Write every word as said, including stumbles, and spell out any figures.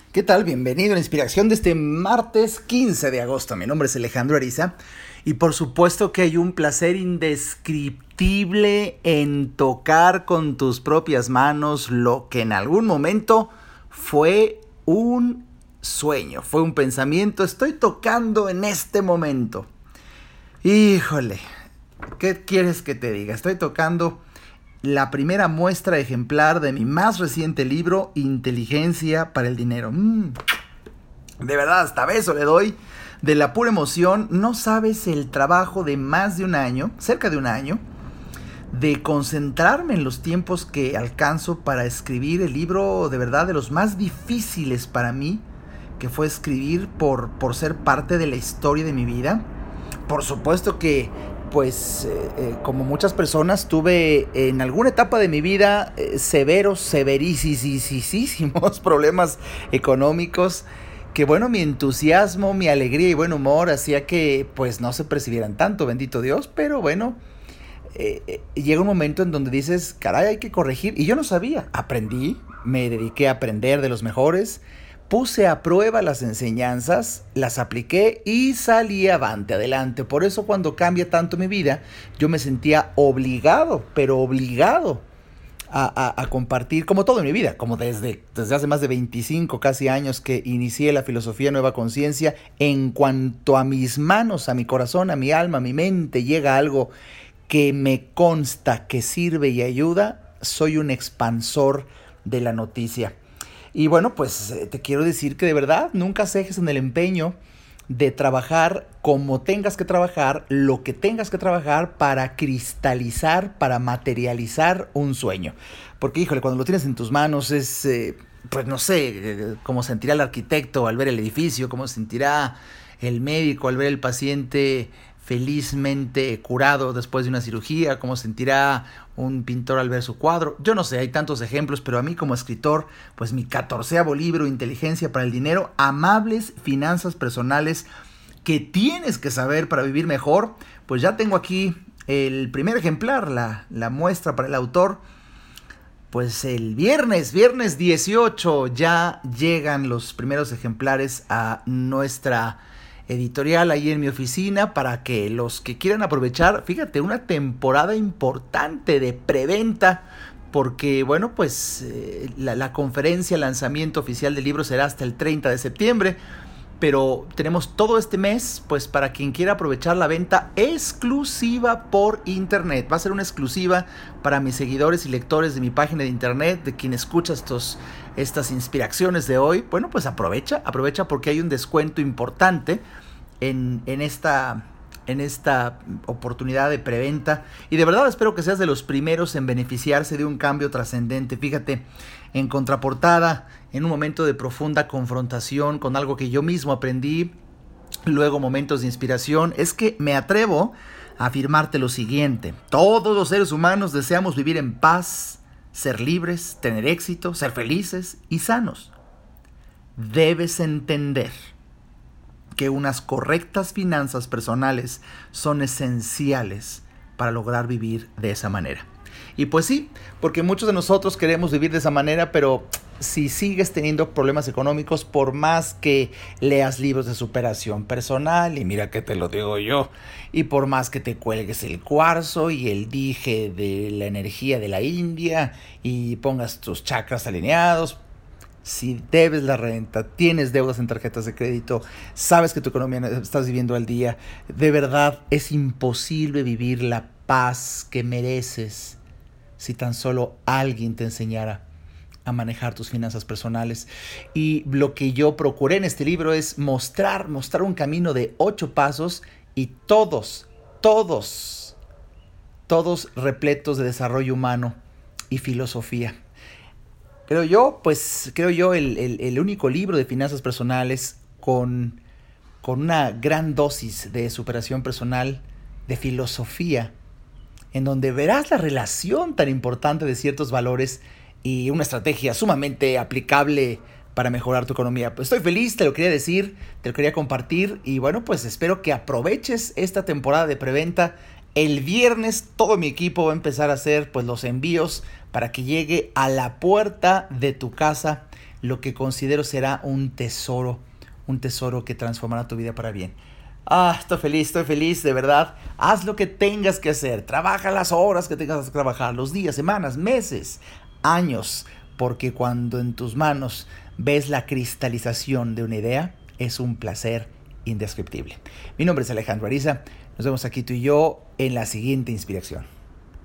¿Qué tal? Bienvenido a la inspiración de este martes quince de agosto. Mi nombre es Alejandro Ariza y por supuesto que hay un placer indescriptible en tocar con tus propias manos lo que en algún momento fue un sueño, fue un pensamiento. Estoy tocando en este momento. Híjole, ¿qué quieres que te diga? Estoy tocando la primera muestra ejemplar de mi más reciente libro, Inteligencia para el Dinero. Mm, de verdad, hasta beso le doy. De la pura emoción, no sabes el trabajo de más de un año, cerca de un año, de concentrarme en los tiempos que alcanzo para escribir el libro de verdad de los más difíciles para mí, que fue escribir por, por ser parte de la historia de mi vida. Por supuesto que pues eh, eh, como muchas personas tuve en alguna etapa de mi vida eh, severos, severísimos problemas económicos que bueno, mi entusiasmo, mi alegría y buen humor hacía que pues no se percibieran tanto, bendito Dios, pero bueno, eh, eh, llega un momento en donde dices, caray, hay que corregir, y yo no sabía, aprendí, me dediqué a aprender de los mejores. Puse a prueba las enseñanzas, las apliqué y salí avante, adelante. Por eso cuando cambia tanto mi vida, yo me sentía obligado, pero obligado a, a, a compartir, como todo en mi vida, como desde, desde hace más de veinticinco casi años que inicié la filosofía Nueva Conciencia. En cuanto a mis manos, a mi corazón, a mi alma, a mi mente, llega algo que me consta que sirve y ayuda, soy un expansor de la noticia. Y bueno, pues te quiero decir que de verdad nunca cejes en el empeño de trabajar como tengas que trabajar, lo que tengas que trabajar para cristalizar, para materializar un sueño. Porque híjole, cuando lo tienes en tus manos es, eh, pues no sé, eh, cómo sentirá el arquitecto al ver el edificio, cómo sentirá el médico al ver el paciente felizmente curado después de una cirugía, cómo sentirá un pintor al ver su cuadro. Yo no sé, hay tantos ejemplos, pero a mí como escritor, pues mi catorceavo libro, Inteligencia para el Dinero, amables finanzas personales que tienes que saber para vivir mejor, pues ya tengo aquí el primer ejemplar, la, la muestra para el autor. Pues el viernes, viernes dieciocho, ya llegan los primeros ejemplares a nuestra editorial ahí en mi oficina para que los que quieran aprovechar, fíjate, una temporada importante de preventa, porque bueno, pues eh, la, la conferencia, el lanzamiento oficial del libro será hasta el treinta de septiembre, pero tenemos todo este mes pues para quien quiera aprovechar la venta exclusiva por internet. Va a ser una exclusiva para mis seguidores y lectores de mi página de internet, de quien escucha estos, estas inspiraciones de hoy. Bueno, pues aprovecha, aprovecha porque hay un descuento importante en, en esta... en esta oportunidad de preventa, y de verdad espero que seas de los primeros en beneficiarse de un cambio trascendente. Fíjate, en contraportada, en un momento de profunda confrontación con algo que yo mismo aprendí, luego momentos de inspiración, es que me atrevo a afirmarte lo siguiente: todos los seres humanos deseamos vivir en paz, ser libres, tener éxito, ser felices y sanos. Debes entender que unas correctas finanzas personales son esenciales para lograr vivir de esa manera. Y pues sí, porque muchos de nosotros queremos vivir de esa manera, pero si sigues teniendo problemas económicos, por más que leas libros de superación personal, y mira que te lo digo yo, y por más que te cuelgues el cuarzo y el dije de la energía de la India y pongas tus chakras alineados, si debes la renta, tienes deudas en tarjetas de crédito, sabes que tu economía estás viviendo al día, de verdad es imposible vivir la paz que mereces si tan solo alguien te enseñara a manejar tus finanzas personales. Y lo que yo procuré en este libro es mostrar, mostrar un camino de ocho pasos, y todos, todos, todos repletos de desarrollo humano y filosofía. Creo yo, pues, creo yo, el, el, el único libro de finanzas personales con, con una gran dosis de superación personal, de filosofía, en donde verás la relación tan importante de ciertos valores y una estrategia sumamente aplicable para mejorar tu economía. Pues estoy feliz, te lo quería decir, te lo quería compartir, y bueno, pues espero que aproveches esta temporada de preventa. El viernes todo mi equipo va a empezar a hacer pues los envíos para que llegue a la puerta de tu casa lo que considero será un tesoro, un tesoro que transformará tu vida para bien. Ah, estoy feliz, estoy feliz, de verdad. Haz lo que tengas que hacer. Trabaja las horas que tengas que trabajar, los días, semanas, meses, años. Porque cuando en tus manos ves la cristalización de una idea, es un placer indescriptible. Mi nombre es Alejandro Ariza. Nos vemos aquí tú y yo en la siguiente inspiración.